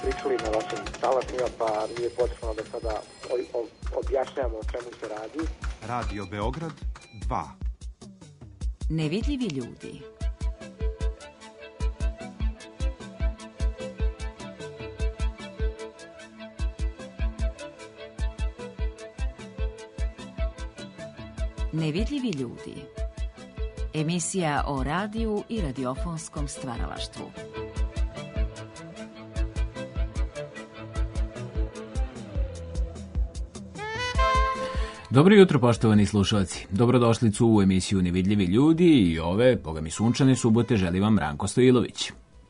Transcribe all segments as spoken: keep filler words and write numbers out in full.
pričali na vašim talasima, pa nije potrebno da sada objašnjamo o čemu se radi. Radio Beograd dva. Nevidljivi ljudi. Nevidljivi ljudi. Emisija o radiju i radiofonskom stvaralaštvu. Dobro jutro, poštovani slušalci. Dobrodošlicu u emisiju Nevidljivi ljudi i ove, boga mi sunčane subote, želi vam Ranko Stojilović.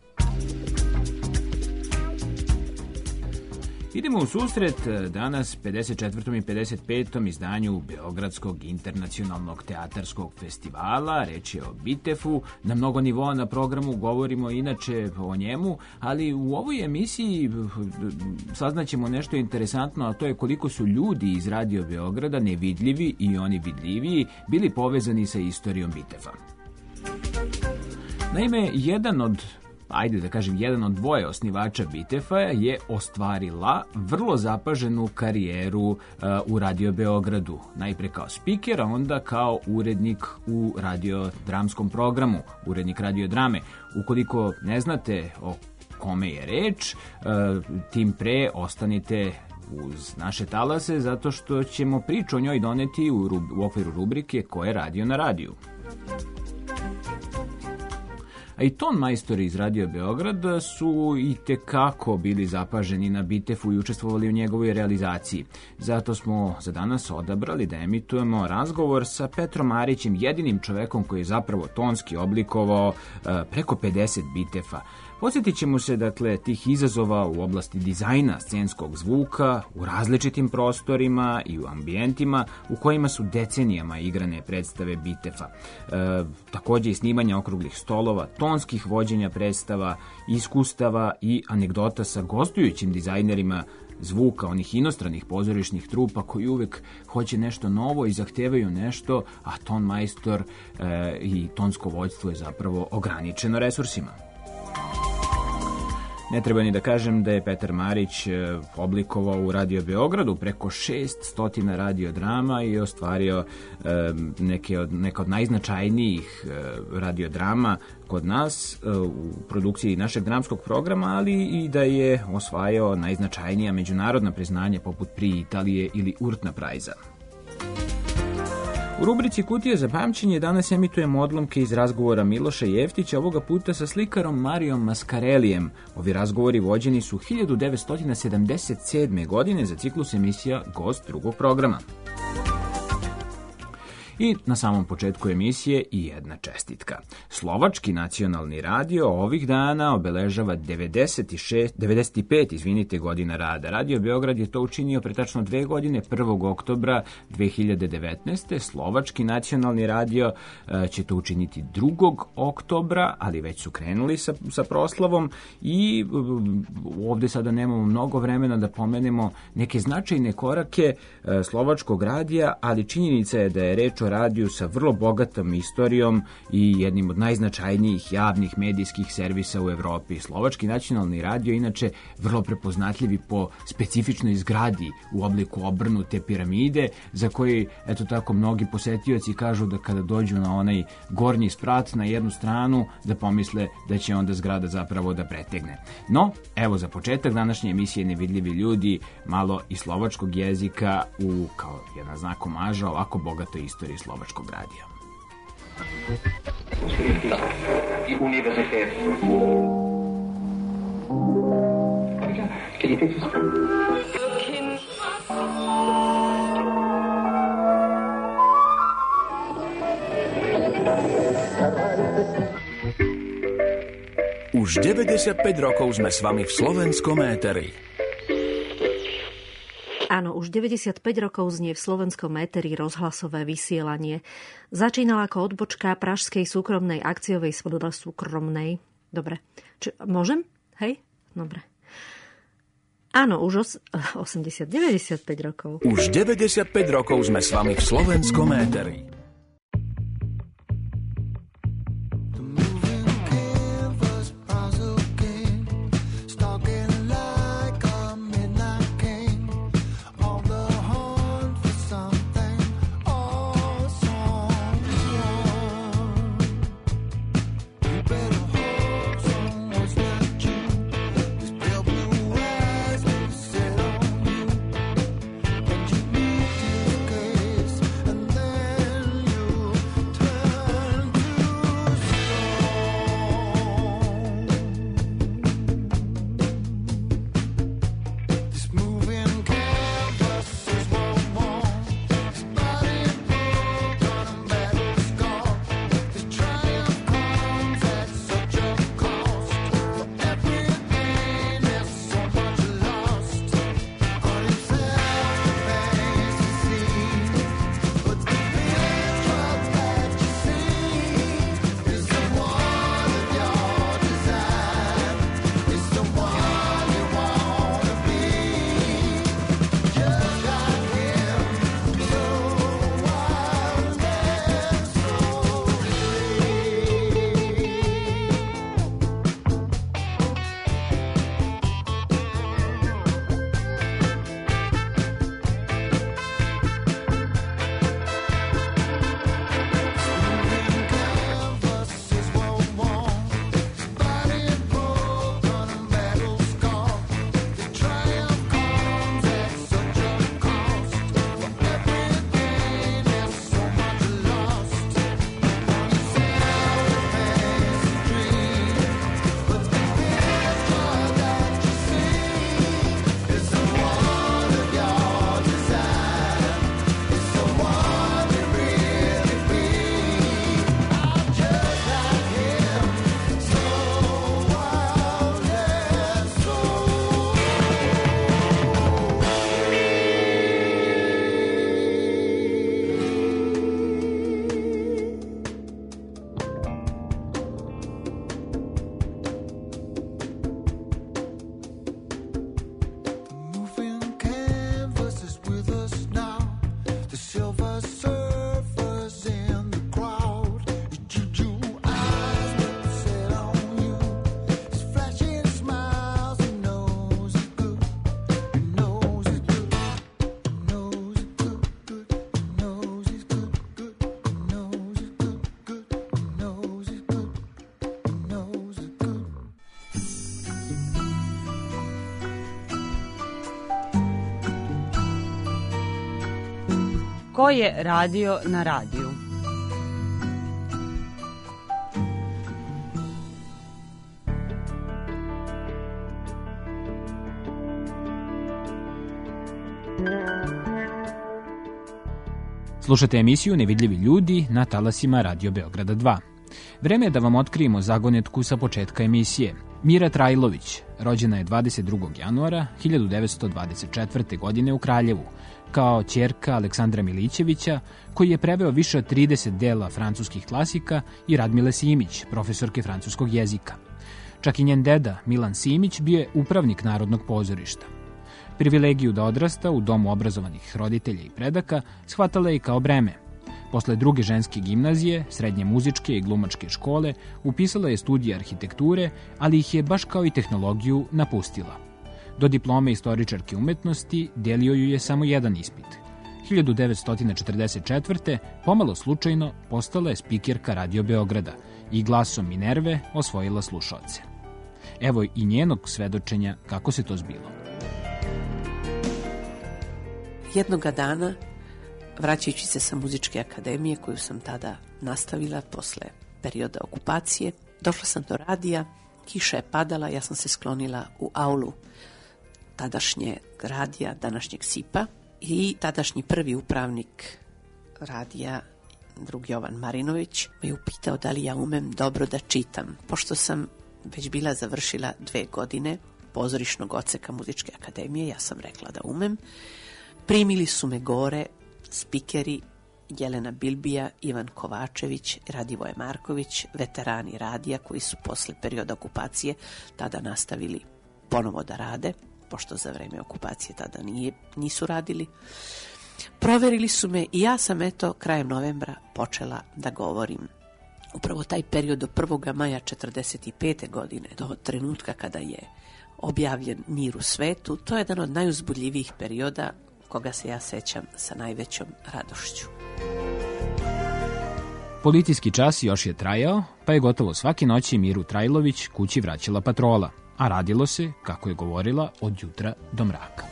Idemo u susret danas pedeset četvrtom i pedeset petom izdanju Beogradskog internacionalnog teatarskog festivala. Reč je o Bitefu. Na mnogo nivoa na programu govorimo inače o njemu, ali u ovoj emisiji saznaćemo nešto interesantno, a to je koliko su ljudi iz Radio Beograda, nevidljivi i oni vidljiviji, bili povezani sa istorijom Bitefa. Naime, jedan od ajde da kažem, jedan od dvoje osnivača Bitefa je ostvarila vrlo zapaženu karijeru uh, u Radio Beogradu. Najpre kao spiker, a onda kao urednik u radiodramskom programu, urednik radiodrame. Ukoliko ne znate o kome je reč, uh, tim pre ostanite uz naše talase, zato što ćemo priču o njoj doneti u, rub- u okviru rubrike Ko je radio na radiju. A i ton majstori iz Radio Beograda su i tekako bili zapaženi na Bitefu i učestvovali u njegovoj realizaciji. Zato smo za danas odabrali da emitujemo razgovor sa Petrom Marićem, jedinim čovekom koji je zapravo tonski oblikovao uh, preko pedeset Bitefa. Posjetit ćemo se, dakle, tih izazova u oblasti dizajna scenskog zvuka, u različitim prostorima i u ambijentima u kojima su decenijama igrane predstave Bitefa. E, također i snimanja okruglih stolova, tonskih vođenja predstava, iskustava i anegdota sa gostujućim dizajnerima zvuka, onih inostranih pozorišnih trupa koji uvek hoće nešto novo i zahtevaju nešto, a ton majstor e, i tonsko vođstvo je zapravo ograničeno resursima. Ne treba ni da kažem da je Petar Marić oblikovao u Radio Beogradu preko šeststo radiodrama i ostvario neke od, neka od najznačajnijih radiodrama kod nas u produkciji našeg dramskog programa, ali i da je osvajao najznačajnija međunarodna priznanja poput Prix Italije ili Urtna Prajza. U rubrici Kutija za pamćenje danas emitujemo odlomke iz razgovora Miloša Jeftića, ovoga puta sa slikarom Marijom Maskarelijem. Ovi razgovori vođeni su hiljadu devetsto sedamdeset sedme. godine za ciklus emisija Gost drugog programa. I na samom početku emisije i jedna čestitka. Slovački nacionalni radio ovih dana obeležava devedeset šest, devedeset pet izvinite, godina rada. Radio Beograd je to učinio pre tačno dve godine, prvog oktobra dve hiljade devetnaeste. Slovački nacionalni radio uh, će to učiniti drugog oktobra, ali već su krenuli sa, sa proslavom i uh, ovde sada nemamo mnogo vremena da pomenemo neke značajne korake uh, slovačkog radija, ali činjenica je da je reč o radiju sa vrlo bogatom istorijom i jednim od najznačajnijih javnih medijskih servisa u Evropi. Slovački nacionalni radio inače vrlo prepoznatljivi po specifičnoj zgradi u obliku obrnute piramide, za koji, eto tako, mnogi posetioci kažu da kada dođu na onaj gornji sprat na jednu stranu, da pomisle da će onda zgrada zapravo da pretegne. No, evo za početak današnje emisije Nevidljivi ljudi, malo i slovačkog jezika u, kao jedan znak omaža, ovako bogatoj istoriji slovačkog radija. I univerzitet. Už deväťdesiatpäť rokov sme s vami v slovenskom éteri. Áno, už deväťdesiatpäť rokov znie v slovenskom éteri rozhlasové vysielanie. Začínala ako odbočka pražskej súkromnej akciovej súkromnej. Dobre. Či, môžem? Hej? Dobre. Áno, už os- osemdesiat, deväťdesiatpäť rokov. Už deväťdesiatpäť rokov sme s vami v slovenskom éteri. The moving canvas, eyes again, stuck in line. ko je radio na radiju. Slušate emisiju Nevidljivi ljudi na talasima Radio Beograda dva. Vreme je da vam otkrijemo zagonetku sa početka emisije. Mira Trajlović rođena je dvadeset drugog januara hiljadu devetsto dvadeset četvrte. godine u Kraljevu, kao ćerka Aleksandra Milićevića, koji je preveo više od trideset dela francuskih klasika, i Radmile Simić, profesorke francuskog jezika. Čak i njen deda, Milan Simić, bio je upravnik Narodnog pozorišta. Privilegiju da odrasta u domu obrazovanih roditelja i predaka shvatala je i kao breme. Posle druge ženske gimnazije, srednje muzičke i glumačke škole, upisala je studije arhitekture, ali ih je, baš kao i tehnologiju, napustila. Do diplome istoričarke umetnosti delio ju je samo jedan ispit. hiljadu devetsto četrdeset četvrte. pomalo slučajno postala je spikerka Radio Beograda i glasom Minerve osvojila slušaoce. Evo i njenog svedočenja kako se to zbilo. Jednoga dana, vraćajući se sa muzičke akademije koju sam tada nastavila posle perioda okupacije, došla sam do radija, kiša je padala, ja sam se sklonila u aulu tadašnje radija, današnjeg SIP-a, i tadašnji prvi upravnik radija, drug Jovan Marinović, me je upitao da li ja umem dobro da čitam. Pošto sam već bila završila dve godine pozorišnog odseka muzičke akademije, ja sam rekla da umem. Primili su me gore spikeri Jelena Bilbija, Ivan Kovačević, Radivoje Marković, veterani radija koji su posle perioda okupacije tada nastavili ponovo da rade, pošto za vreme okupacije tada nije, nisu radili. Proverili su me i ja sam eto krajem novembra počela da govorim. Upravo taj period do prvog maja četrdeset pete. godine, do trenutka kada je objavljen Mir u svetu, to je jedan od najuzbudljivijih perioda koga se ja sećam sa najvećom radošću. Policijski čas još je trajao, pa je gotovo svake noći Miru Trajlović kući vraćala patrola, a radilo se, kako je govorila, od jutra do mraka.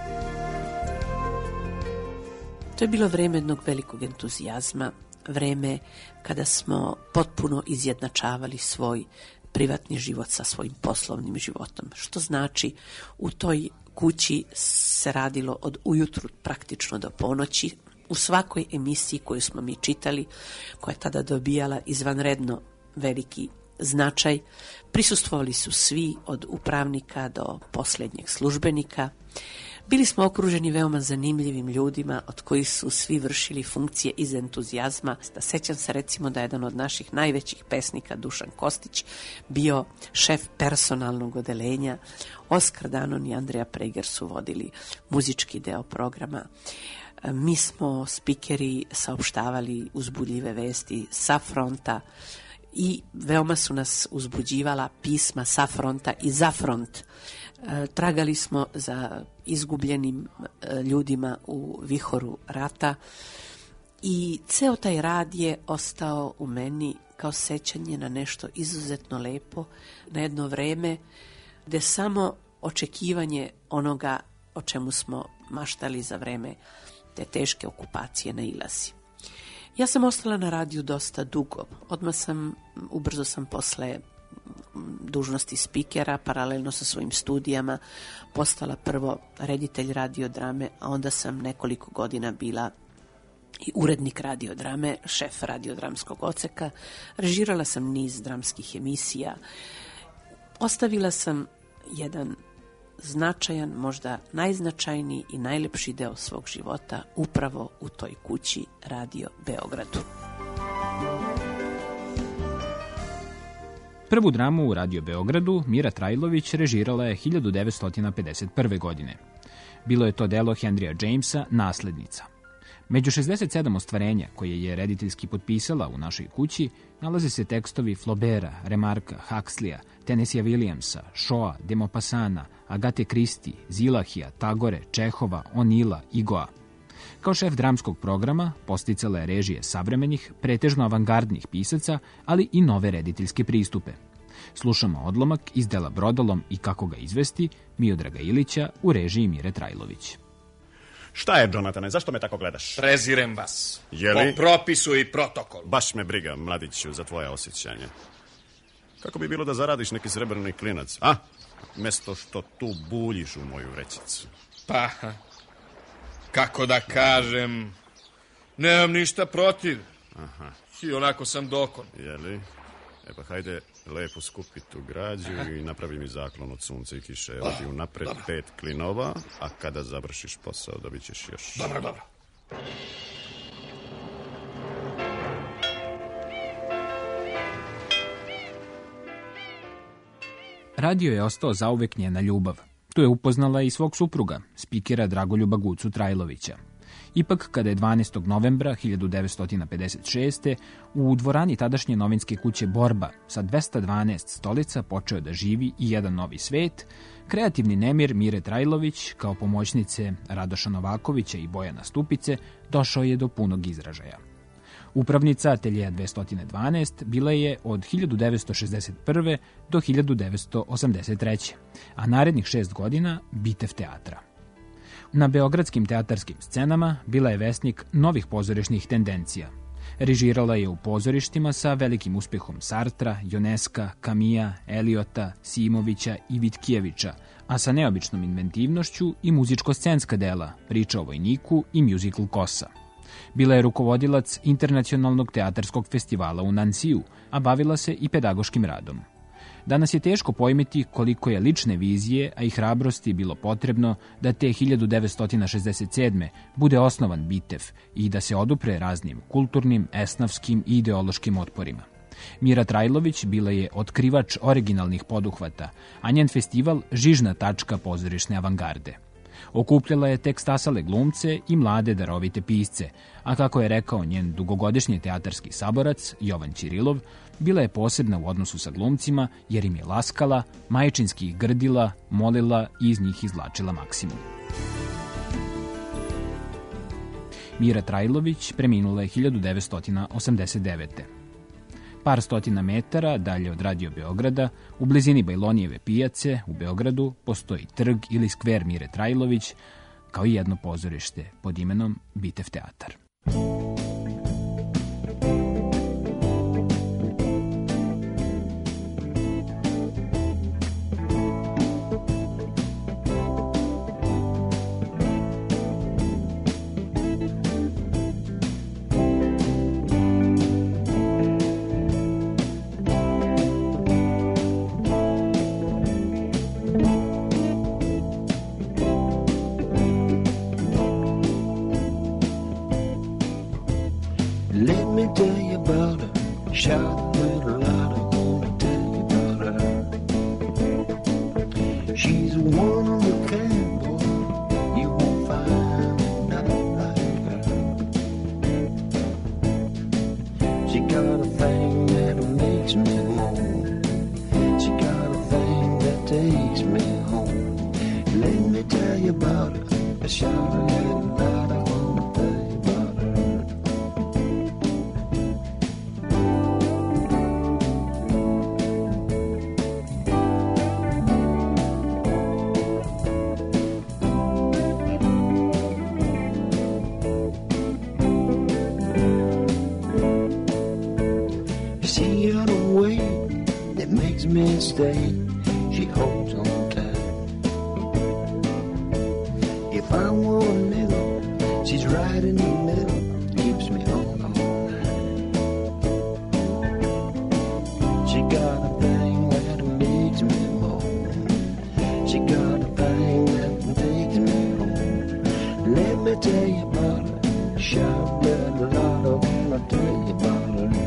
To je bilo vreme jednog velikog entuzijazma, vreme kada smo potpuno izjednačavali svoj privatni život sa svojim poslovnim životom. Što znači, u toj kući se radilo od ujutru praktično do ponoći. U svakoj emisiji koju smo mi čitali, koja je tada dobijala izvanredno veliki značaj, prisustvovali su svi, od upravnika do posljednjeg službenika. Bili smo okruženi veoma zanimljivim ljudima od kojih su svi vršili funkcije iz entuzijazma. Da sećam se recimo da je jedan od naših najvećih pesnika, Dušan Kostić, bio šef personalnog odelenja. Oskar Danon i Andreja Preger su vodili muzički deo programa. Mi smo spikeri saopštavali uzbudljive vesti sa fronta i veoma su nas uzbuđivala pisma sa fronta i za front. Tragali smo za izgubljenim ljudima u vihoru rata i ceo taj rad je ostao u meni kao sećanje na nešto izuzetno lepo, na jedno vreme gde samo očekivanje onoga o čemu smo maštali za vreme te teške okupacije nailazi. Ja sam ostala na radiju dosta dugo. Odmah sam, ubrzo sam posle dužnosti spikera, paralelno sa svojim studijama, postala prvo reditelj radiodrame, a onda sam nekoliko godina bila i urednik radiodrame, šef radiodramskog odseka. Režirala sam niz dramskih emisija. Ostavila sam jedan značajan, možda najznačajniji i najlepši deo svog života upravo u toj kući Radio Beogradu. Prvu dramu u Radio Beogradu Mira Trajlović režirala je hiljadu devetsto pedeset prve. godine. Bilo je to delo Henrya Jamesa Naslednica. Među šezdeset sedam ostvarenja koje je rediteljski potpisala u našoj kući nalaze se tekstovi Flaubera, Remarka, Huxleya, Tennessee Williamsa, Shawa, de Maupassana, Agate Christie, Zilahija, Tagore, Čehova, O'Neilla, Igoa. Kao šef dramskog programa podsticala je režije savremenih, pretežno avangardnih pisaca, ali i nove rediteljske pristupe. Slušamo odlomak iz dela Brodolom i Kako ga izvesti Miodraga Ilića u režiji Mire Trajlović. Šta je, Jonatane, zašto me tako gledaš? Prezirem vas. Jeli? Po propisu i protokolu. Baš me briga, mladiću, za tvoje osjećanje. Kako bi bilo da zaradiš neki srebrni klinac, a? Mesto što tu buljiš u moju vrećicu. Pa, kako da kažem, nemam ništa protiv. Aha. I onako sam dokon. Jeli? E pa hajde lepo skupi tu građu i napravi mi zaklon od sunca i kiše. Evo ti unapred pet klinova, a kada završiš posao dobit ćeš još. Dobro, dobro. Radio je ostao zauvek njena ljubav. Tu je upoznala i svog supruga, spikera Dragoljuba Gucu Trajlovića. Ipak, kada je dvanaestog novembra hiljadu devetsto pedeset šeste. u dvorani tadašnje novinske kuće Borba sa dvesta dvanaest stolica počeo da živi i jedan novi svet, kreativni nemir Mire Trajlović, kao pomoćnice Radoša Novakovića i Bojana Stupice, došao je do punog izražaja. Upravnica ateljeja dvesta dvanaest bila je od hiljadu devetsto šezdeset prve. do hiljadu devetsto osamdeset treće. a narednih šest godina Bitev teatra. Na beogradskim teatarskim scenama bila je vesnik novih pozorišnih tendencija. Režirala je u pozorištima sa velikim uspehom Sartra, Ionesca, Camilla, Eliota, Simovića i Vitkijevića, a sa neobičnom inventivnošću i muzičko-scenska dela, Priča o vojniku i muzikl Kosa. Bila je rukovodilac Internacionalnog teatarskog festivala u Nansiju, a bavila se i pedagoškim radom. Danas je teško pojmiti koliko je lične vizije, a i hrabrosti bilo potrebno da te hiljadu devetsto šezdeset sedme. bude osnovan Bitev i da se odupre raznim kulturnim, esnavskim i ideološkim otporima. Mira Trajlović bila je otkrivač originalnih poduhvata, a njen festival žižna tačka pozorišne avangarde. Okupljala je tek stasale glumce i mlade darovite pisce, a kako je rekao njen dugogodišnji teatarski saborac Jovan Ćirilov, bila je posebna u odnosu sa glumcima jer im je laskala, majčinski ih grdila, molila i iz njih izvlačila maksimum. Mira Trajlović preminula je hiljadu devetsto osamdeset devete. Par stotina metara dalje od Radio Beograda, u blizini Bajlonijeve pijace u Beogradu, postoji trg ili skver Mire Trajlović, kao i jedno pozorište pod imenom Bitev teatar. Stay, she holds on tight. If I want a little, she's right in the middle, keeps me on all night. She got a thing that makes me moan. She got a thing that takes me home. Let me tell you about her. Shout that lot of wanna tell you about her.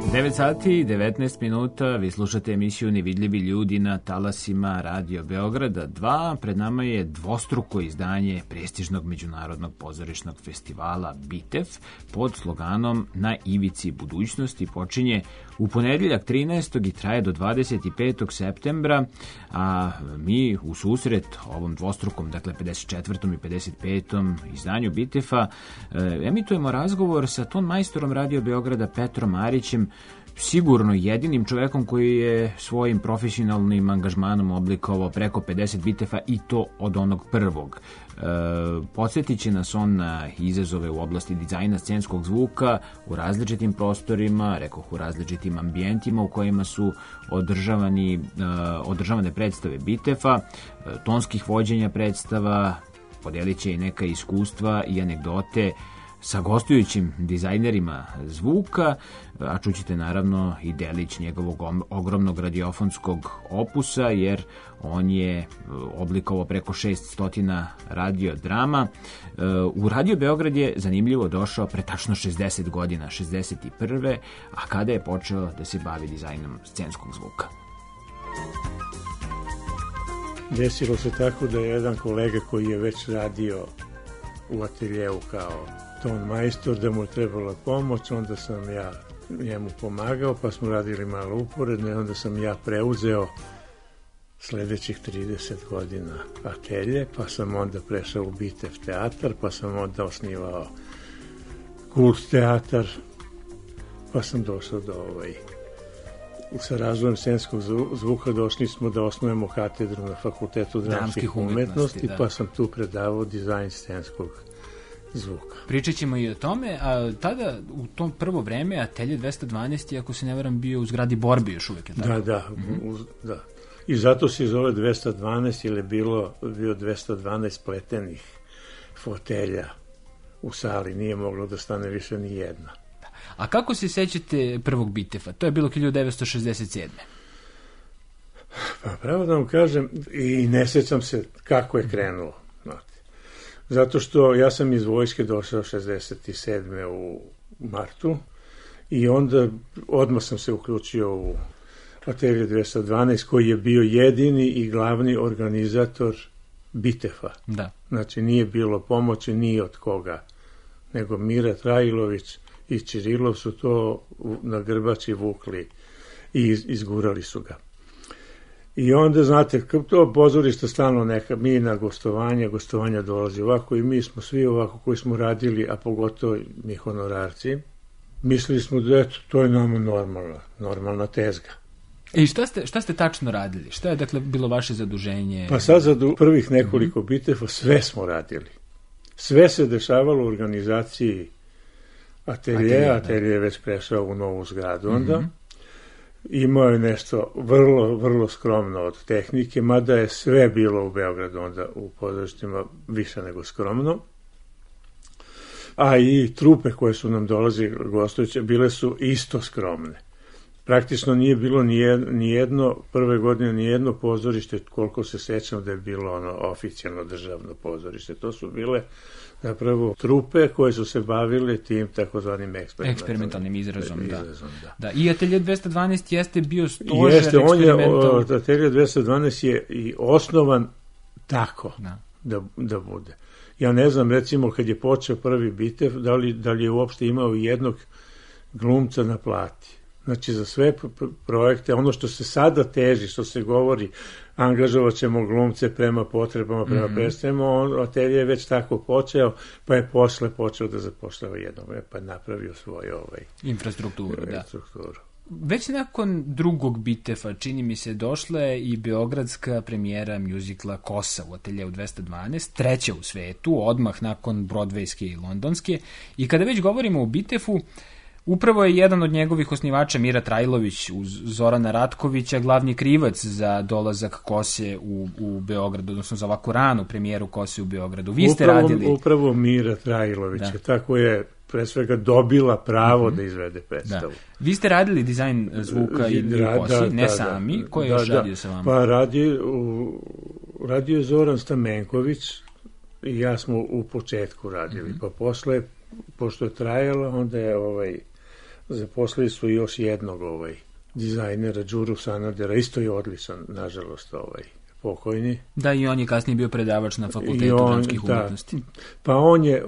devet sati i devetnaest minuta, vi slušate emisiju Nevidljivi ljudi na talasima Radio Beograda dva. Pred nama je dvostruko izdanje prestižnog međunarodnog pozorišnog festivala Bitev pod sloganom Na ivici budućnosti. Počinje u ponedeljak trinaestog i traje do dvadeset petog septembra, a mi u susret ovom dvostrukom, dakle pedeset četvrtom i pedeset petom izdanju Bitefa, emitujemo razgovor sa ton majstorom Radio Beograda Petrom Marićem, sigurno jedinim čovekom koji je svojim profesionalnim angažmanom oblikovao preko pedeset Bitefa i to od onog prvog. E, podsjetit će nas on na izazove u oblasti dizajna scenskog zvuka u različitim prostorima, rekoh u različitim ambijentima u kojima su održavani, e, održavane predstave Bitefa, e, tonskih vođenja predstava, podelit će i neka iskustva i anegdote sa gostujućim dizajnerima zvuka, a čućete naravno i delić njegovog ogromnog radiofonskog opusa, jer on je oblikovao preko šeststo radiodrama. U Radio Beograd je zanimljivo došao pre tačno šezdeset godina, šezdeset prve. a kada je počeo da se bavi dizajnom scenskog zvuka. Desilo se tako da je jedan kolega koji je već radio u ateljeu kao ton majstor, da mu je trebala pomoć, onda sam ja njemu pomagao, pa smo radili malo uporedno i onda sam ja preuzeo sledećih trideset godina atelje, pa sam onda prešao u Bitev teatar, pa sam onda osnivao Kult teatar, pa sam došao do ovaj... Sa razvojem scenskog zvuka došli smo da osnujemo katedru na Fakultetu dramskih umetnosti, da. Pa sam tu predavao dizajn scenskog zvuka. Pričat ćemo i o tome, a tada u tom prvo vreme Atelje dvesta dvanaest, ako se ne varam, bio u zgradi Borbi još uvijek, je tako? Da, da, mm-hmm. uz, da. I zato se zove dvesta dvanaest, jer je bilo, bio dvesta dvanaest pletenih fotelja u sali, nije moglo da stane više ni jedna. A kako se sećate prvog Bitefa? To je bilo hiljadu devetsto šezdeset sedme. Pa pravo da vam kažem, i ne sećam se kako je krenulo. Zato što ja sam iz vojske došao šezdeset sedme u martu i onda odmah sam se uključio u Atelje dvesta dvanaest, koji je bio jedini i glavni organizator Bitefa. Da. Znači nije bilo pomoći ni od koga, nego Mira Trajlović i Čirilov su to na grbači vukli i izgurali su ga. I onda, znate, to pozorište stalno neka, mi na gostovanje, gostovanja dolazi ovako i mi smo svi ovako koji smo radili, a pogotovo mi honorarci, mislili smo da eto, to je nama normalna, normalna tezga. I šta ste, šta ste tačno radili? Šta je, dakle, bilo vaše zaduženje? Pa sad za prvih nekoliko mm-hmm. Bitefa sve smo radili. Sve se dešavalo u organizaciji atelje, atelje je već prešao u novu zgradu onda. Mm-hmm. Imao je nešto vrlo, vrlo skromno od tehnike, mada je sve bilo u Beogradu onda u pozorištima više nego skromno. A i trupe koje su nam dolazile gostujuće bile su isto skromne. Praktično nije bilo ni jedno, prve godine ni jedno pozorište, koliko se sećam da je bilo ono oficijalno državno pozorište. To su bile zapravo trupe koje su se bavile tim takozvanim eksperimentalnim, eksperimentalnim izrazom. izrazom da. Da. I Atelje dvesta dvanaest jeste bio stožer jeste, eksperimental... on je, Atelje dvesta dvanaest je i osnovan tako da. Da, da bude. Ja ne znam, recimo, kad je počeo prvi Bitev, da li, da li je uopšte imao jednog glumca na plati. Znači, za sve projekte, ono što se sada teži, što se govori, angažovat ćemo glumce prema potrebama, prema mm-hmm. predstavima, on, Atelje je već tako počeo, pa je posle počeo da zapošljava jednog, pa je napravio svoju ovaj, infrastrukturu. infrastrukturu. Da. Već nakon drugog Bitefa, čini mi se, došla je i beogradska premijera mjuzikla Kosa u Ateljeu dvesta dvanaest, treća u svetu, odmah nakon brodvejske i londonske. I kada već govorimo o Bitefu, upravo je jedan od njegovih osnivača, Mira Trajlović, uz Zorana Ratkovića, glavni krivac za dolazak Kose u, u Beograd, odnosno za ovakvu ranu premijeru Kose u Beogradu. Vi ste upravo, radili... Upravo Mira Trajlović, da. Tako je pre svega dobila pravo mm-hmm. da izvede predstavu. Da. Vi ste radili dizajn zvuka i da, Kosi, da, ne da, sami. Ko je da, još da. radio sa vama? Pa radi, u, radio je Zoran Stamenković i ja smo u početku radili, mm-hmm. pa posle, pošto je trajalo, onda je ovaj zaposlili su još jednog ovaj, dizajnera, Đuru Sanadera, isto je odličan, nažalost, ovaj, pokojni. Da, i on je kasnije bio predavač na Fakultetu dramskih umetnosti. Pa on je,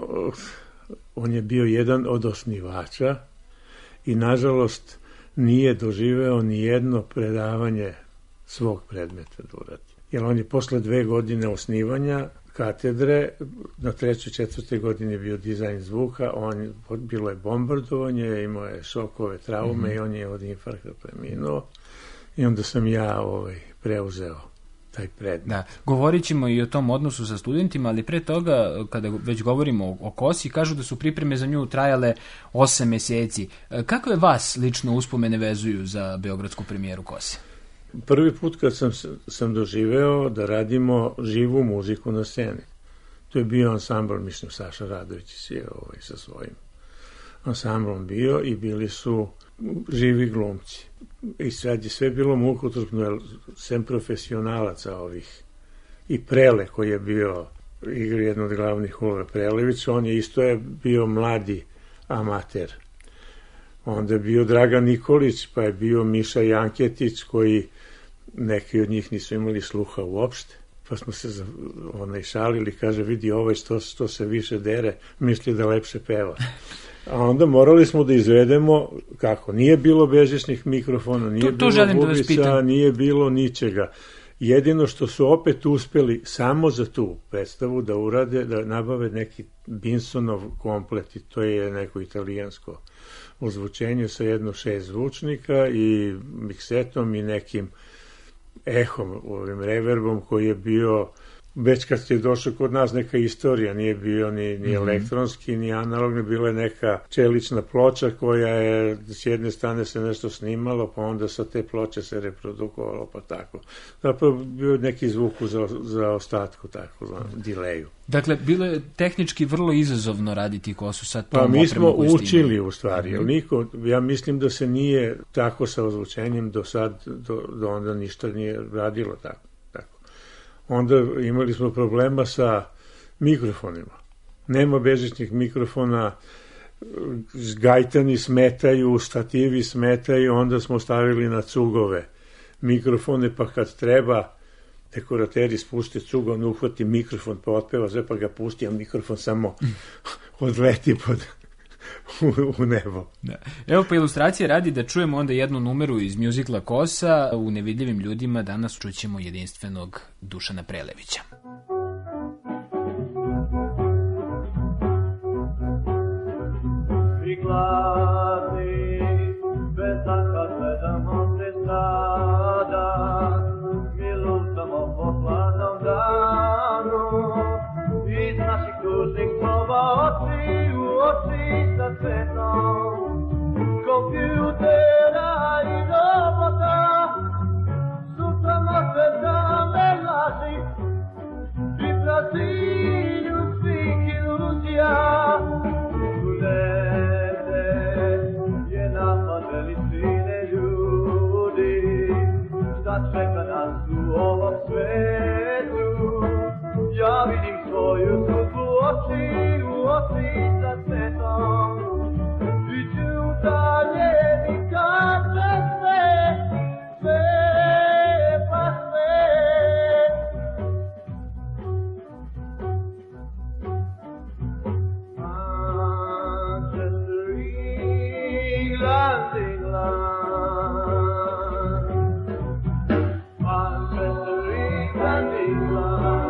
on je bio jedan od osnivača i, nažalost, nije doživeo ni jedno predavanje svog predmeta da uradi. Jer on je posle dve godine osnivanja katedre, na trećoj, četvrtoj godini je bio dizajn zvuka, on, bilo je bombardovanje, imao je šokove, traume mm-hmm. i on je od infarkta preminuo. I onda sam ja ovaj, preuzeo taj predmet. Da, govorit ćemo i o tom odnosu sa studentima, ali pre toga, kada već govorimo o, o Kosi, kažu da su pripreme za nju trajale osam meseci. Kako je vas lično uspomene vezuju za beogradsku premijeru Kose? Prvi put kad sam, sam doživeo da radimo živu muziku na sceni. To je bio ansambl, mislim, Saša Radović je ovaj, sa svojim ansamblom bio i bili su živi glumci. I sad je sve bilo mukotrpno, jer sem profesionalaca ovih i Prele koji je bio igri jedno od glavnih uloga, Prelević, on je isto je bio mladi amater. Onda je bio Dragan Nikolić, pa je bio Miša Janketić, koji neki od njih nisu imali sluha uopšte. Pa smo se onaj šalili, kaže, vidi ovaj što, što se više dere, misli da lepše peva. A onda morali smo da izvedemo, kako, nije bilo bežičnih mikrofona, nije to, to bilo bubica, nije bilo ničega. Jedino što su opet uspeli samo za tu predstavu da urade, da nabave neki Binsonov komplet, i to je neko italijansko ozvučenje sa jedno šest zvučnika i miksetom i nekim ehom, ovim reverbom koji je bio, već kad ste došli kod nas, neka istorija, nije bio ni, ni elektronski, ni analogni, bila je neka čelična ploča koja je, s jedne strane se nešto snimalo, pa onda sa te ploče se reprodukovalo, pa tako. Zapravo bio neki zvuk za, za ostatku, tako, za dileju. Dakle, bilo je tehnički vrlo izazovno raditi Kosu sa tom pa mi smo učili imali u stvari, mm-hmm. jer niko, ja mislim da se nije tako sa ozvučenjem do sad, do, do onda ništa nije radilo tako. Onda imali smo problema sa mikrofonima. Nema bežičnih mikrofona, gajtani smetaju, stativi smetaju, onda smo stavili na cugove mikrofone, pa kad treba dekorateri spuste cugo, on uhvati mikrofon, pa otpeva sve, pa ga pusti, a mikrofon samo odleti pod u, u nebo. Da. Evo, pa ilustracije radi da čujemo onda jednu numeru iz mjuzikla Kosa. U Nevidljivim ljudima danas čućemo jedinstvenog Dušana Prelevića. I gladni, bez tanka gledamo se sada, mi lutamo po hladnom danu, iz naših tužnih slova oči u oči sa svetom kompjutera i robota, slušamo se same laži i prazninu svih iluzija. Gledajte je nama veličine ljudi, šta čeka nas u ovom svetu. Ja vidim svoju sudbu oči u oči sa svetom, i ću dalje mi kaže sve, sve pa sve. Manchester, England, England. Manchester, England, England.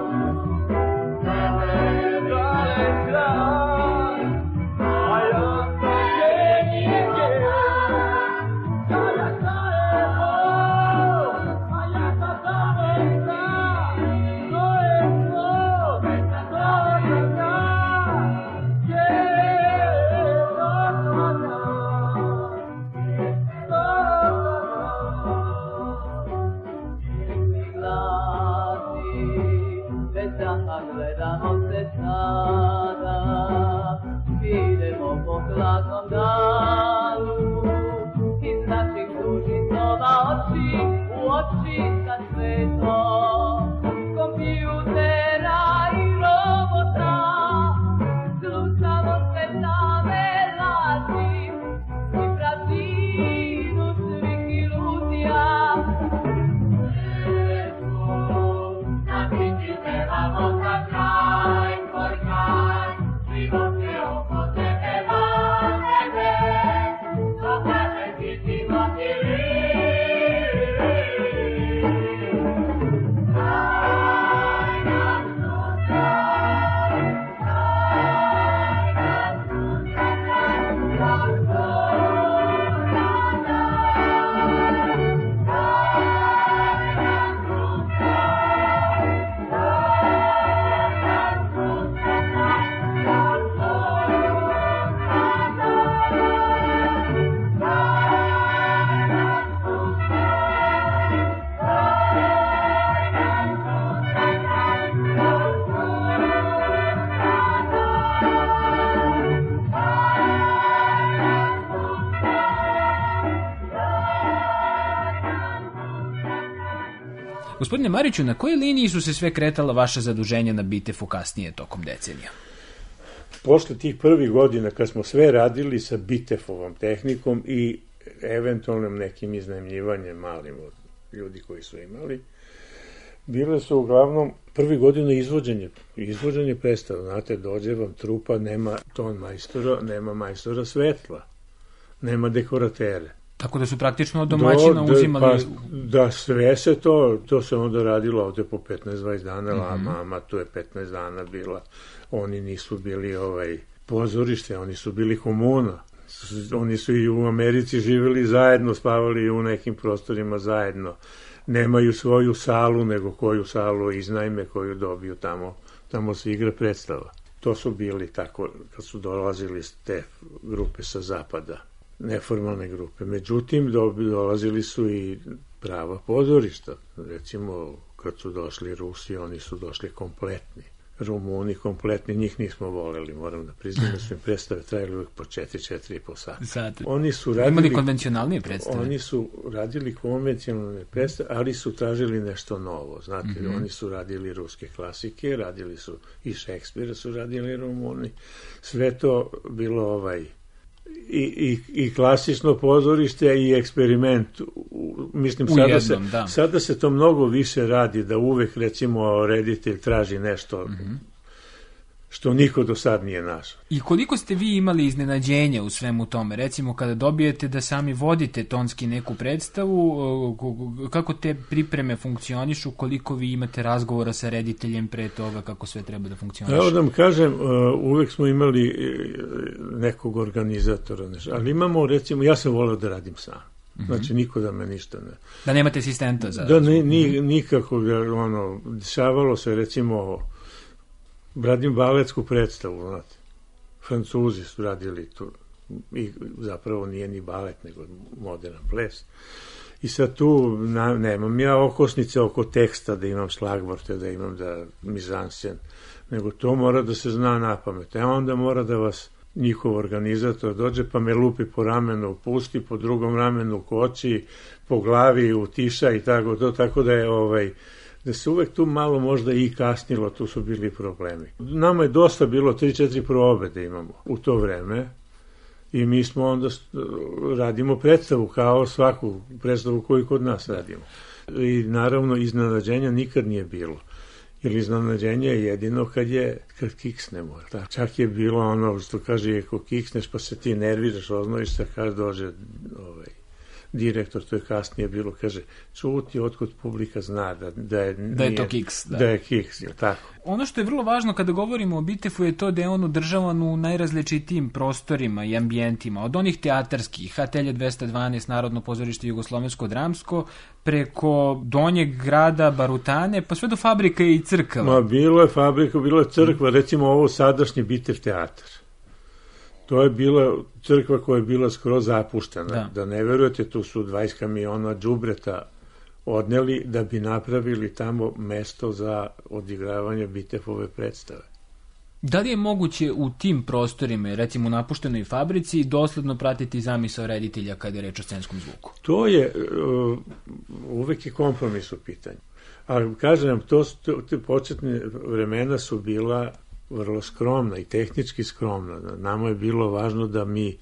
Thank you. Gospodine Mariću, na kojoj liniji su se sve kretala vaša zaduženja na Bitefu kasnije tokom decenija? Posle tih prvih godina kad smo sve radili sa Bitefovom tehnikom i eventualnim nekim iznajmljivanjem malim od ljudi koji su imali, bile su uglavnom prvi godinu izvođenje, izvođenje predstava. Znate, dođe vam trupa, nema ton majstora, nema majstora svetla, nema dekoratere. Tako da su praktično od domaćina Do, uzimali... Pa, da, sve se to, to se onda radilo ovde po petnaest dvadeset dana, mm-hmm. a mama tu je petnaest dana bila. Oni nisu bili ovaj pozorište, oni su bili komuna. Oni su i u Americi živjeli zajedno, spavali u nekim prostorima zajedno. Nemaju svoju salu, nego koju salu iznajme, koju dobiju tamo, tamo se igra predstava. To su bili tako, kad su dolazili te grupe sa zapada, neformalne grupe. Međutim, dolazili su i prava pozorišta. Recimo, kad su došli Rusi, oni su došli kompletni. Rumuni kompletni, njih nismo voleli, moram da priznam da su im predstave trajali uvek po četiri, četiri i po sata. Zato. Oni su radili... Imali konvencionalnije predstave? Oni su radili konvencionalne predstave, ali su tražili nešto novo. Znate, mm-hmm. oni su radili ruske klasike, radili su i Šekspira, su radili Rumuni. Sve to bilo ovaj... I, i, i klasično pozorište i eksperiment. Mislim, sada, jednom, se, da. sada se to mnogo više radi, da uvek, recimo, reditelj traži nešto mm-hmm. što niko do sad nije našao. I koliko ste vi imali iznenađenja u svemu tome? Recimo, kada dobijete da sami vodite tonski neku predstavu, kako te pripreme funkcionišu, koliko vi imate razgovora sa rediteljem pre toga, kako sve treba da funkcioniše? Evo da vam kažem, uvek smo imali nekog organizatora, ali imamo, recimo, ja sam voleo da radim sam. Mm-hmm. Znači, niko da me ništa ne... Da nemate asistenta za... Da, ni, ni, nikako, ono, dešavalo se, recimo... Radim baletsku predstavu, znate. Francuzi su radili tu, i zapravo nije ni balet, nego moderan ples. I sad tu na, nemam ja okosnice oko teksta, da imam šlagvorte, da imam da mizansen, nego to mora da se zna na pamet. A onda mora da vas njihov organizator dođe, pa me lupi po ramenu, pusti, po drugom ramenu koči, po glavi utiša i tako to, tako da je ovaj... da se uvek tu malo možda i kasnilo, tu su bili problemi. Nama je dosta bilo tri četiri probe da imamo u to vreme i mi smo onda radimo predstavu kao svaku predstavu koju kod nas radimo. I naravno iznenađenja nikad nije bilo. Jer iznenađenje je jedino kad je, kad kiksnemo. Da. Čak je bilo ono što kaže, ako kiksneš pa se ti nerviraš, oznojiš se, kad dođe ovaj, direktor, to je kasnije bilo, kaže, čuti otkud publika zna da, da, je, da je nije, to kiks. Da. da je kiks, je tako. Ono što je vrlo važno kada govorimo o Bitefu je to da je on udržavan u najrazličitijim prostorima i ambijentima, od onih teatarskih, Atelje dvesta dvanaest, Narodno pozorište Jugoslovensko-dramsko, preko donjeg grada Barutane, pa sve do fabrika i crkava. Ma bilo je fabrika, bilo je crkva, recimo ovo sadašnji Bitev teatar. To je bila crkva koja je bila skroz zapuštena. Da, da ne verujete, tu su dvadeset kamiona đubreta odneli da bi napravili tamo mesto za odigravanje Bitefove predstave. Da li je moguće u tim prostorima, recimo u napuštenoj fabrici, dosledno pratiti zamisao reditelja kada je reč o scenskom zvuku? To je, uh, uvek je kompromis u pitanju. Ali kažem vam, to, to, te početne vremena su bila vrlo skromna i tehnički skromna. Nama je bilo važno da mi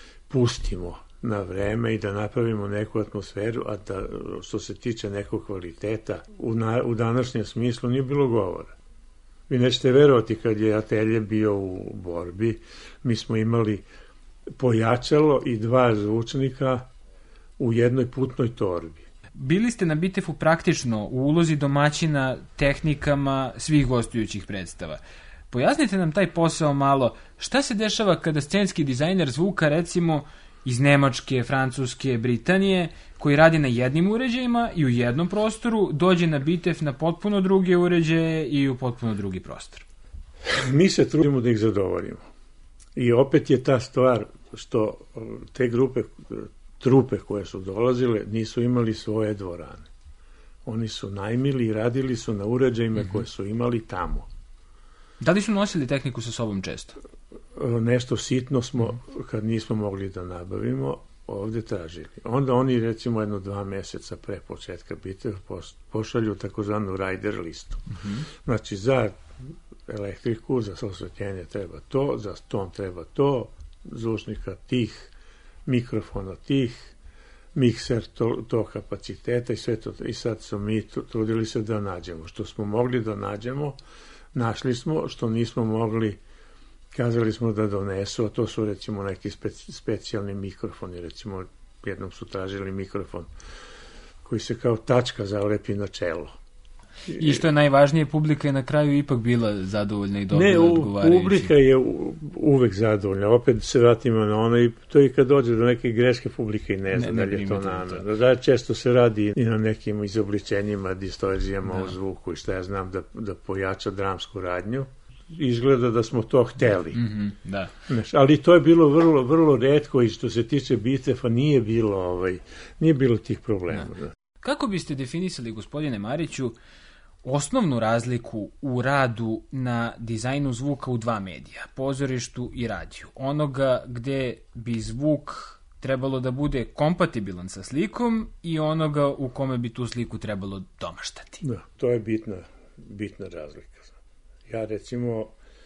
pustimo na vreme i da napravimo neku atmosferu, a da, što se tiče nekog kvaliteta, u, na, u današnjem smislu nije bilo govora. Vi nećete verovati, kad je Atelje bio u borbi, mi smo imali pojačalo i dva zvučnika u jednoj putnoj torbi. Bili ste na Bitefu praktično u ulozi domaćina tehnikama svih gostujućih predstava. Pojasnite nam taj posao malo. Šta se dešava kada scenski dizajner zvuka, recimo iz Nemačke, Francuske, Britanije, koji radi na jednim uređajima i u jednom prostoru, dođe na Bitef na potpuno druge uređaje i u potpuno drugi prostor? Mi se trudimo da ih zadovoljimo. I opet je ta stvar što te grupe, trupe koje su dolazile, nisu imali svoje dvorane. Oni su najmili i radili su na uređajima mm-hmm. koje su imali tamo. Da li su nosili tehniku sa sobom često? Nešto sitno smo, kad nismo mogli da nabavimo, ovde tražili. Onda oni recimo jedno dva meseca pre početka bitve pošalju takozvanu rider listu. Mm-hmm. Znači za elektriku, za osvetljenje treba to, za ton treba to, zvučnika tih, mikrofona tih, mikser to, to kapaciteta i sve to. I sad smo mi trudili se da nađemo. Što smo mogli da nađemo, našli smo, što nismo mogli, kazali smo da donesu, a to su recimo neki speci, specijalni mikrofoni. Recimo, jednom su tražili mikrofon koji se kao tačka zalepi na čelo. I što je najvažnije, publika je na kraju ipak bila zadovoljna i dobro ne, odgovarajući. Ne, publika je uvek zadovoljna. Opet se vratimo na ono i to i kad dođe do neke greške, publika i ne zna ne, da li je to namerno. Da, često se radi i na nekim izobličenjima, distorzijama da. u zvuku i šta ja znam da, da pojača dramsku radnju. Izgleda da smo to hteli. Mm-hmm, da. Znaš, ali to je bilo vrlo, vrlo retko i što se tiče bitefa nije bilo, ovaj, nije bilo tih problema. Da. Da. Kako biste definisali, gospodine Mariću, osnovnu razliku u radu na dizajnu zvuka u dva medija, pozorištu i radiju? Onoga gde bi zvuk trebalo da bude kompatibilan sa slikom i onoga u kome bi tu sliku trebalo domaštati. Da, to je bitna, bitna razlika. Ja recimo,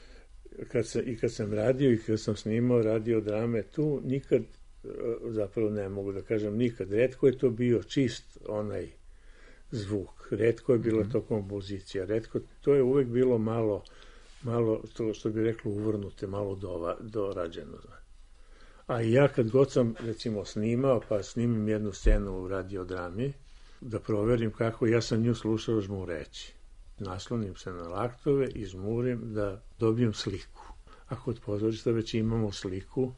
kad sam, i kad sam radio i kad sam snimao radio drame, tu nikad, zapravo ne mogu da kažem nikad, retko je to bio čist onaj zvuk, retko je bila to kompozicija, retko, to je uvek bilo malo, malo to što bi reklo uvrnute, malo dova, dorađeno. A i ja kad god sam recimo snimao, pa snimim jednu scenu u radiodrami, da proverim kako, ja sam nju slušao žmureći. Naslonim se na laktove i žmurim da dobijem sliku. A kod pozorišta već imamo sliku,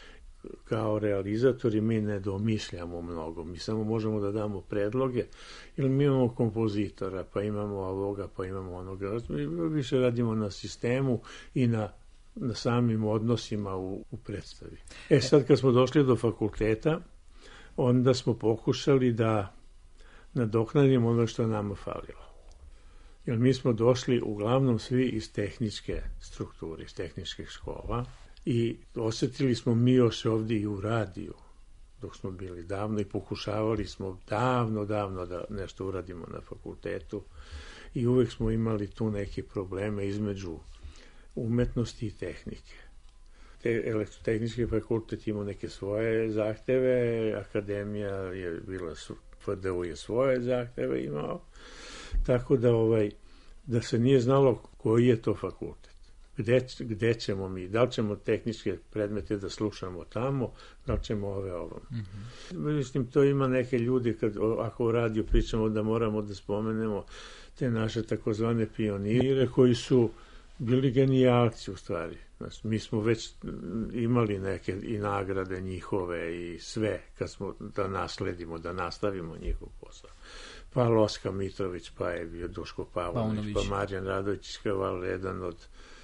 kao realizatori mi ne domišljamo mnogo, mi samo možemo da damo predloge, ili mi imamo kompozitora, pa imamo ovoga, pa imamo onoga, mi više radimo na sistemu i na, na samim odnosima u, u predstavi. E sad kad smo došli do fakulteta, onda smo pokušali da nadoknadimo ono što nama falilo. Jer mi smo došli uglavnom svi iz tehničke strukture, iz tehničkih škola, i osetili smo mi još ovdje i u radiju, dok smo bili davno i pokušavali smo davno, davno da nešto uradimo na fakultetu i uvek smo imali tu neke probleme između umetnosti i tehnike. Te, elektrotehnički fakultet imao neke svoje zahteve, akademija je bila, F D U je svoje zahteve imao, tako da, ovaj, da se nije znalo koji je to fakultet. Gde, gde ćemo mi, da li ćemo tehničke predmete da slušamo tamo, da li ćemo ove ovom. Mm-hmm. Mislim, to ima neke ljudi, kad, ako u radiju pričamo da moramo da spomenemo te naše takozvane pionire koji su bili genijalci u stvari. Znači, mi smo već imali neke i nagrade njihove i sve, kad smo da nasledimo, da nastavimo njihov posao. Pa Loska Mitrović, pa je bio Duško Pavlović, pa Marijan Radović Iskaval, jedan od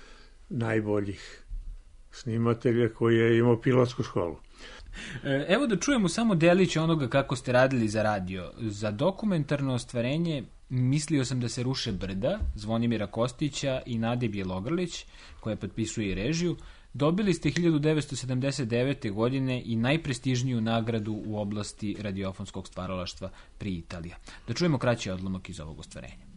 najboljih snimatelja koji je imao pilotsku školu. Evo da čujemo samo delić onoga kako ste radili za radio. Za dokumentarno ostvarenje mislio sam da se ruše brda Zvonimira Kostića i Nade Bjelogrlić, koja potpisuje i režiju. Dobili ste hiljadu devetsto sedamdeset devete. godine i najprestižniju nagradu u oblasti radiofonskog stvaralaštva pri Italija. Da čujemo kraći odlomak iz ovog ostvarenja.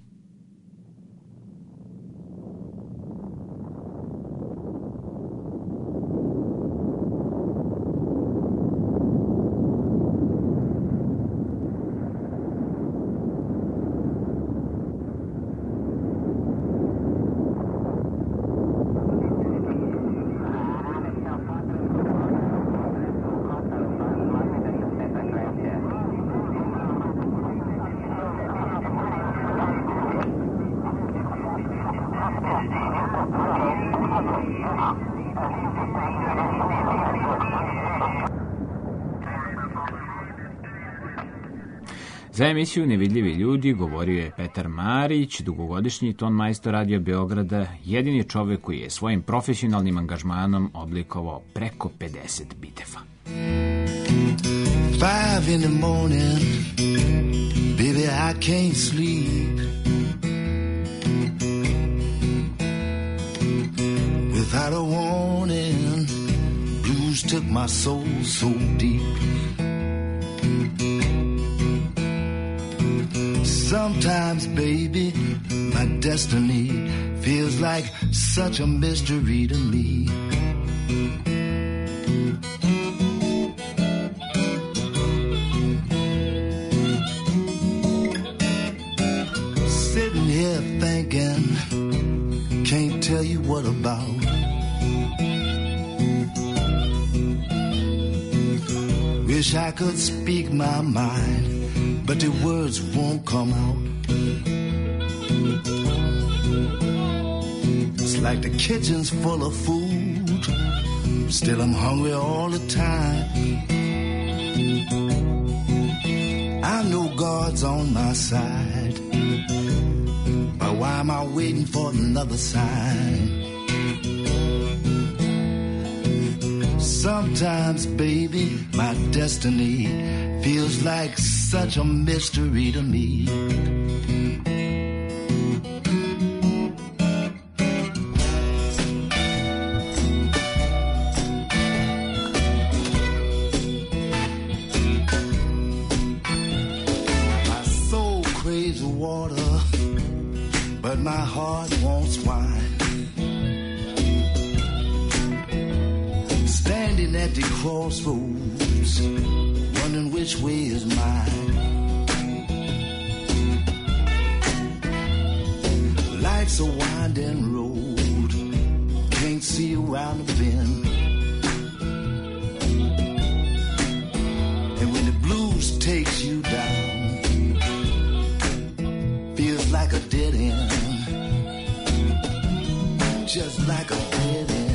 Za emisiju Nevidljivi ljudi govorio je Petar Marić, dugogodišnji tonmajstor Radio Beograda, jedini čovek koji je svojim profesionalnim angažmanom oblikovao preko pedeset bitefa. Five in the morning, baby I can't sleep. Without a warning, blues took my soul so deep. Sometimes, baby, my destiny feels like such a mystery to me. Sitting here thinking, can't tell you what about. Wish I could speak my mind, but the words won't come out. It's like the kitchen's full of food, still I'm hungry all the time. I know God's on my side, but why am I waiting for another sign? Sometimes, baby, my destiny feels like such a mystery to me. My soul craves water, but my heart wants wine. Standing at the crossroads, wondering which way is mine. Life's a winding road, can't see around the bend. And when the blues takes you down, feels like a dead end, just like a dead end.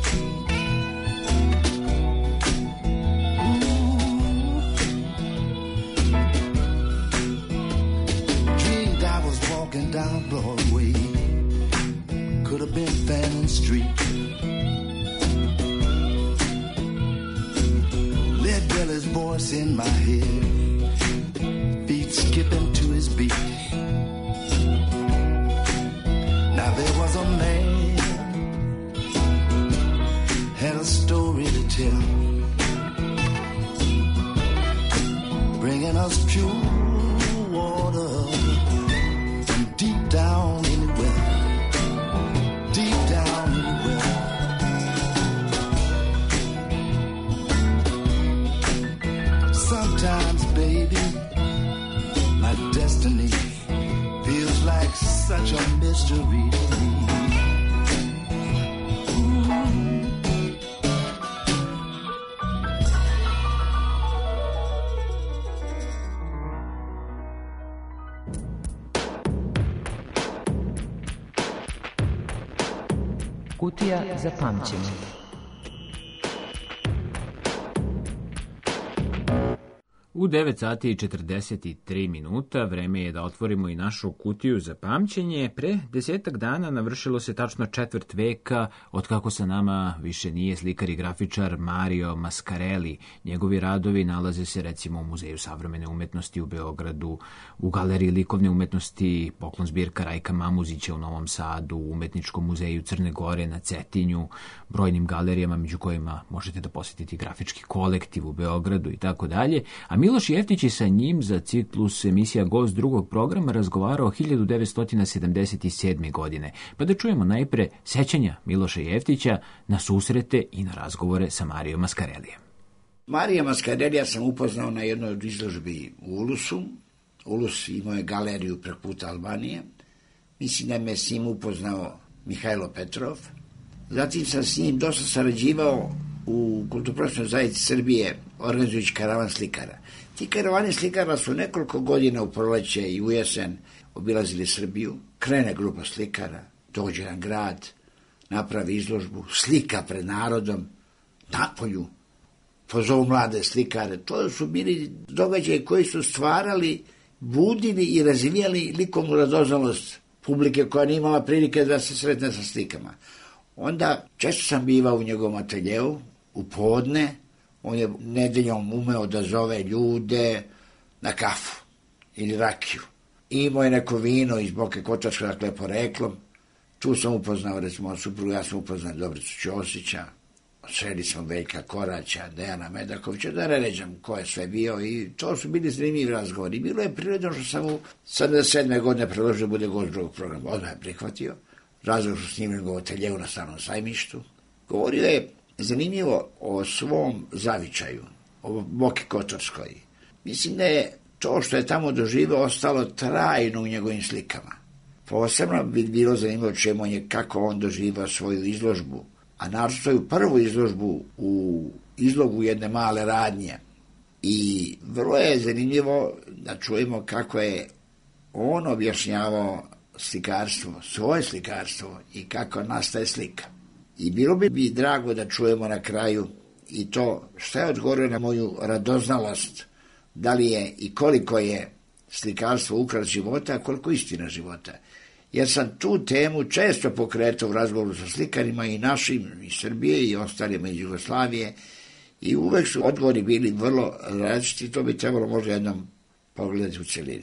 Down Broadway, could have been Fannin Street. Lead Belly's voice in my head, feet skipping to his beat. Now there was a man, had a story to tell, bringing us pure water deep down in the well, deep down in the well. Sometimes, baby, my destiny feels like such a mystery to me. Kutija za pamćenje. U devet sati i četrdeset tri minuta vreme je da otvorimo i našu kutiju za pamćenje. Pre desetak dana navršilo se tačno četvrt veka od kako sa nama više nije slikar i grafičar Mario Mascarelli. Njegovi radovi nalaze se recimo u Muzeju savremene umetnosti u Beogradu, u Galeriji likovne umetnosti, poklon zbirka Rajka Mamuzića u Novom Sadu, u Umetničkom muzeju Crne Gore na Cetinju, brojnim galerijama među kojima možete da posjetiti grafički kolektiv u Beogradu i tako dalje. A Miloš Jeftić je sa njim za ciklus emisija Gost drugog programa razgovarao hiljadu devetsto sedamdeset sedme. godine. Pa da čujemo najpre sećanja Miloša Jeftića na susrete i na razgovore sa Mario Mascarellijem. Marija Mascarellija sam upoznao na jednoj od izložbi u Ulusu. Ulus imao je galeriju preko puta Albanije. Mislim da me s njim upoznao Mihajlo Petrov. Zatim sam s njim dosta sarađivao u Kulturno-prosvetnoj zajednici Srbije, organizujući karavan slikara. Ti karavani slikara su nekoliko godina u proleće i u jesen obilazili Srbiju. Krene grupa slikara, dođe na grad, napravi izložbu, slika pred narodom, napolju, pozovu mlade slikare. To su bili događaji koji su stvarali, budili i razvijali likovnu radoznalost publike koja nije imala prilike da se sretne sa slikama. Onda često sam bivao u njegovom ateljeu, u podne, on je nedeljom umeo da zove ljude na kafu ili rakiju. Imao je neko vino iz Boke Kotorske, dakle poreklom. Tu sam upoznao, recimo, suprugu, ja sam upoznao Dobricu Ćosića, sreli smo Veljka Koraća, Dejana Medakovića, da ne ređam ko je sve bio i to su bili zanimljivi razgovori. Bilo je prirodno što sam mu sedamdeset sedme godine predložio da bude gost drugog programa. Odmah je prihvatio. Razgovor su snimili ga u ateljevu na Starom sajmištu. Govorio je zanimljivo o svom zavičaju, o Boki Kotorskoj. Mislim da je to što je tamo doživio ostalo trajno u njegovim slikama. Posebno bi bilo zanimljivo čemu je kako on doživao svoju izložbu, a naravno svoju prvu izložbu u izlogu jedne male radnje. I vrlo je zanimljivo da čujemo kako je on objašnjavao slikarstvo, svoje slikarstvo i kako nastaje slika. I bilo bi mi drago da čujemo na kraju i to što je odgovorio na moju radoznalost, da li je i koliko je slikarstvo ukras života, a koliko istina života. Jer sam tu temu često pokretao u razgovoru sa slikarima i našim, i Srbije, i ostalima iz Jugoslavije, i uvek su odgovori bili vrlo različiti, to bi trebalo možda jednom pogledati u celini.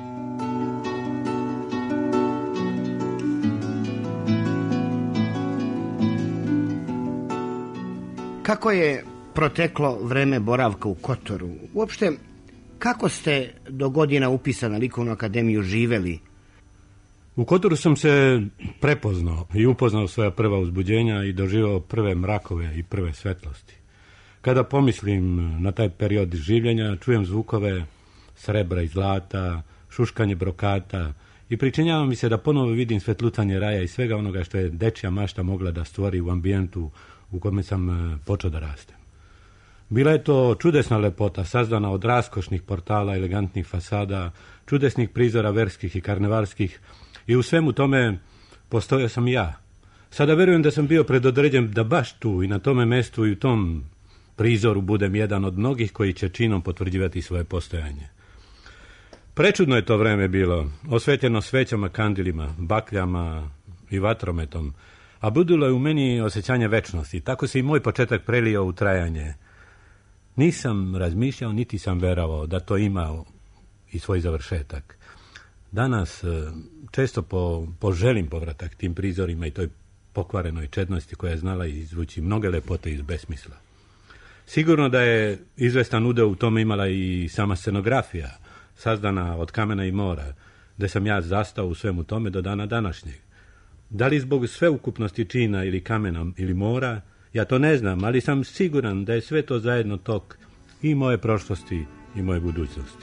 Kako je proteklo vreme boravka u Kotoru? Uopšte, kako ste do godina upisa na Likovnu akademiju živeli? U Kotoru sam se prepoznao i upoznao svoja prva uzbuđenja i doživao prve mrakove i prve svetlosti. Kada pomislim na taj period življenja, čujem zvukove srebra i zlata, šuškanje brokata i pričinjava mi se da ponovo vidim svetlucanje raja i svega onoga što je dečja mašta mogla da stvori u ambijentu u kome sam počeo da rastem. Bila je to čudesna lepota, sazdana od raskošnih portala, elegantnih fasada, čudesnih prizora verskih i karnevalskih, i u svemu tome postojao sam ja. Sada verujem da sam bio predodređen da baš tu i na tome mestu i u tom prizoru budem jedan od mnogih koji će činom potvrđivati svoje postojanje. Prečudno je to vreme bilo, osvetljeno svećama, kandilima, bakljama i vatrometom, a budilo je u meni osjećanje večnosti. Tako se i moj početak prelio u trajanje. Nisam razmišljao, niti sam verovao da to ima i svoj završetak. Danas često po, poželim povratak tim prizorima i toj pokvarenoj čednosti koja je znala izvući mnoge lepote iz besmisla. Sigurno da je izvestan udeo u tome imala i sama scenografija, sazdana od kamena i mora, gde sam ja zastao u svemu tome do dana današnjeg. Da li zbog sveukupnosti čina ili kamena ili mora, ja to ne znam, ali sam siguran da je sve to zajedno tok i moje prošlosti i moje budućnosti.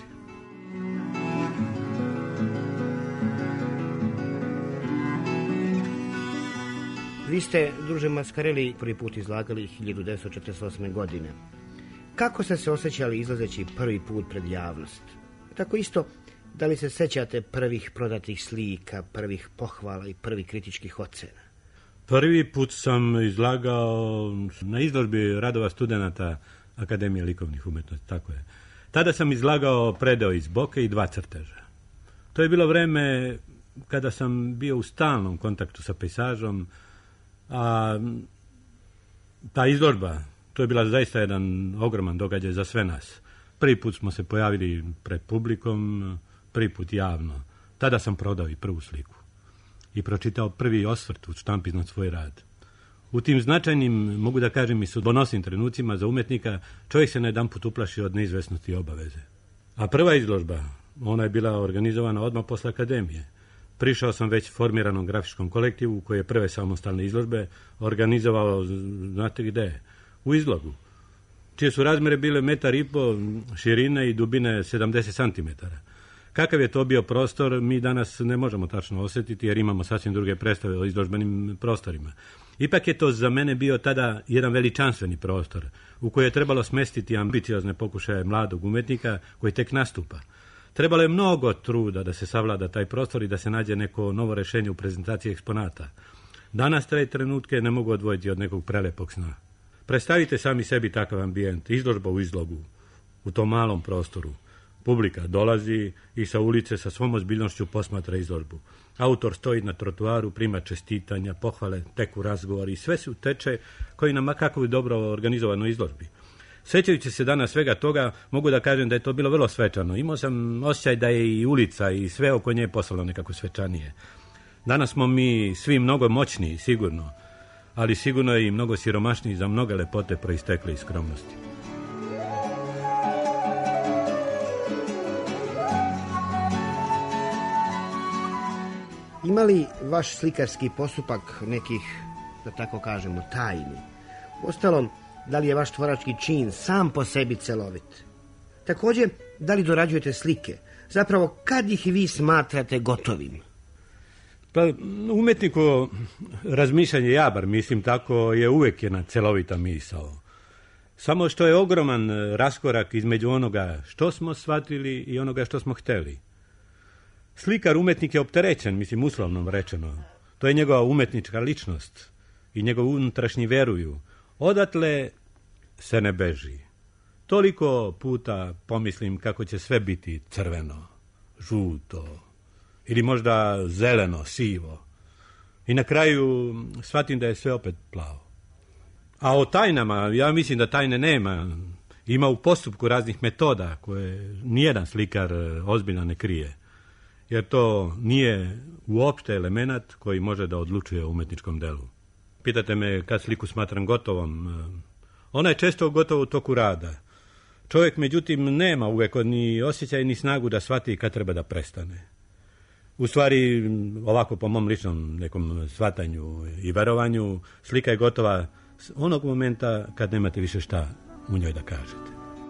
Vi ste, druže Mascarelli, prvi put izlagali hiljadu devetsto četrdeset osme. godine. Kako ste se osjećali izlazeći prvi put pred javnost? Tako isto, da li se sećate prvih prodatih slika, prvih pohvala i prvih kritičkih ocena? Prvi put sam izlagao na izložbi radova studenata Akademije likovnih umetnosti, tako je. Tada sam izlagao predeo iz Boke i dva crteža. To je bilo vreme kada sam bio u stalnom kontaktu sa pejsažom, a ta izložba, to je bila zaista jedan ogroman događaj za sve nas. Prvi put smo se pojavili pred publikom, prvi put javno. Tada sam prodao i prvu sliku i pročitao prvi osvrt u štampi iznad svoj rad. U tim značajnim, mogu da kažem i sudbonosnim trenucima za umetnika, čovjek se na jedan put uplaši od neizvesnosti i obaveze. A prva izložba, ona je bila organizovana odmah posle akademije. Prišao sam već formiranom grafičkom kolektivu koji je prve samostalne izložbe organizovao, znate gde, u izlogu, čije su razmere bile metar i po širine i dubine sedamdeset centimetara. Kakav je to bio prostor, mi danas ne možemo tačno osjetiti jer imamo sasvim druge predstave o izložbenim prostorima. Ipak je to za mene bio tada jedan veličanstveni prostor u koji je trebalo smestiti ambiciozne pokušaje mladog umetnika koji tek nastupa. Trebalo je mnogo truda da se savlada taj prostor i da se nađe neko novo rešenje u prezentaciji eksponata. Danas taj trenutke ne mogu odvojiti od nekog prelepog sna. Predstavite sami sebi takav ambijent, izložba u izlogu, u tom malom prostoru. Publika dolazi i sa ulice sa svom ozbiljnošću posmatra izložbu. Autor stoji na trotuaru, prima čestitanja, pohvale, teku razgovori i sve se uteče koji na makakvoj dobro organizovanoj izložbi. Sećajući se danas svega toga, mogu da kažem da je to bilo vrlo svečano. Imao sam osjećaj da je i ulica i sve oko nje postalo nekako svečanije. Danas smo mi svi mnogo moćniji, sigurno. ali sigurno je i mnogo siromašniji za mnoge lepote proistekle iz skromnosti. Ima li vaš slikarski postupak nekih, da tako kažemo, tajni? Ostalom, da li je vaš tvorački čin sam po sebi celovit? Također, da li dorađujete slike? Zapravo, kad ih vi smatrate gotovim? Pa, umetniku razmišljanje, ja bar mislim tako, je uvijek jedna celovita misao. Samo što je ogroman raskorak između onoga što smo shvatili i onoga što smo hteli. Slikar, umetnik je opterećen, mislim uslovno rečeno. To je njegova umetnička ličnost i njegov unutrašnji veruju. Odatle se ne beži. Toliko puta pomislim kako će sve biti crveno, žuto ili možda zeleno, sivo. I na kraju shvatim da je sve opet plavo. A o tajnama, ja mislim da tajne nema. Ima u postupku raznih metoda koje nijedan slikar ozbiljno ne krije. Jer to nije uopšte element koji može da odlučuje o umetničkom delu. Pitate me kad sliku smatram gotovom. Ona je često gotova u toku rada. Čovjek, međutim, nema uvijek ni osjećaj ni snagu da shvati kad treba da prestane. U stvari, ovako po mom ličnom nekom shvatanju i verovanju, slika je gotova onog momenta kad nemate više šta u njoj da kažete.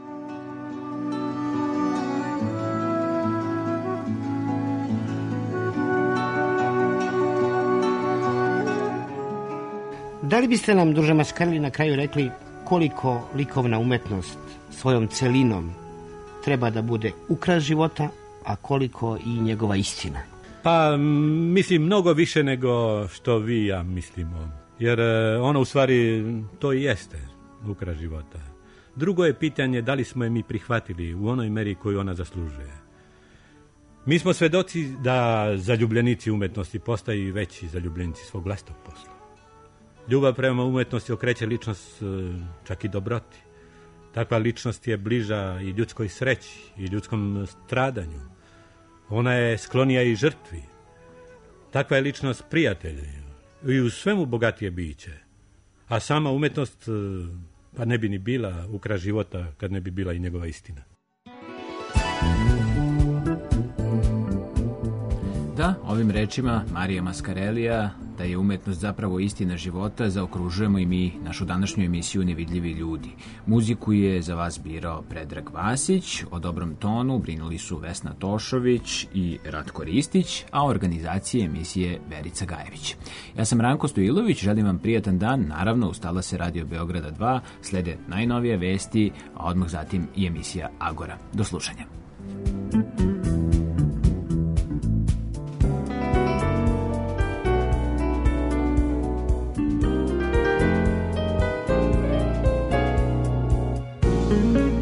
Da li biste nam, druže Mascarelli, na kraju rekli koliko likovna umetnost svojom celinom treba da bude ukras života, a koliko i njegova istina? Pa, mislim, mnogo više nego što vi i ja mislimo. Jer ono u stvari to i jeste ukras života. Drugo je pitanje da li smo je mi prihvatili u onoj meri koju ona zaslužuje. Mi smo svedoci da zaljubljenici umetnosti postaju veći zaljubljenici svog vlastitog posla. Ljubav prema umetnosti okreće ličnost čak i dobroti. Takva ličnost je bliža i ljudskoj sreći i ljudskom stradanju. Ona je sklonija i žrtvi. Takva je ličnost prijatelja i u svemu bogatije biće. A sama umetnost pa ne bi ni bila ukras života kad ne bi bila i njegova istina. Da, ovim rečima Marija Mascarellija, da je umetnost zapravo istina života, zaokružujemo i mi našu današnju emisiju Nevidljivi ljudi. Muziku je za vas birao Predrag Vasić, o dobrom tonu brinuli su Vesna Tošović i Ratko Ristić, a organizacije emisije Verica Gajević. Ja sam Ranko Stojilović, želim vam prijatan dan, naravno ustala se Radio Beograda dva, slede najnovije vesti, a odmah zatim i emisija Agora. Do slušanja. Thank you.